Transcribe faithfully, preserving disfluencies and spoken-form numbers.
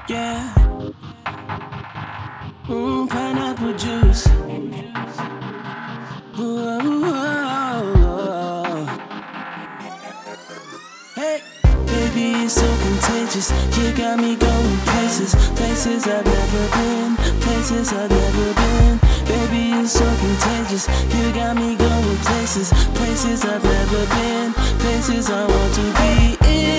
Yeah. Mm, pineapple juice. Whoa, whoa. Hey, baby, it's so contagious. You got me going places, places I've never been, places I've never been. Baby, it's so contagious. You got me going places, places I've never been, places I want to be in.